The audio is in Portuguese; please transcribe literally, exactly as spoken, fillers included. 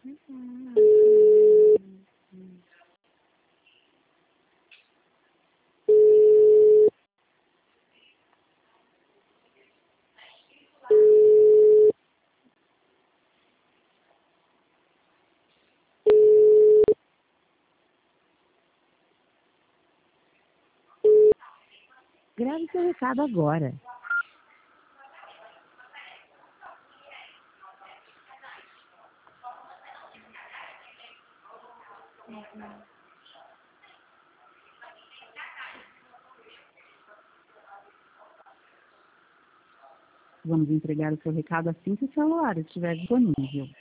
Grave seu recado agora. Vamos entregar o seu recado assim que o celular estiver disponível.